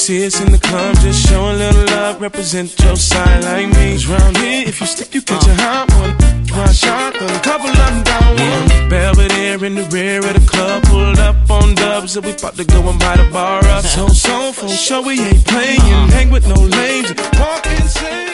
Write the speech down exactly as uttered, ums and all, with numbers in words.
see us in the club, just show a little love, represent your side like me. Cause round here, if you slip, you catch a hot one. One shot, a couple of them down one. Belvedere in the rear of the club, pulled up on dubs, and we about to go and buy the bar up. So, so, for sure we ain't playing, hang with no lames, walk insane.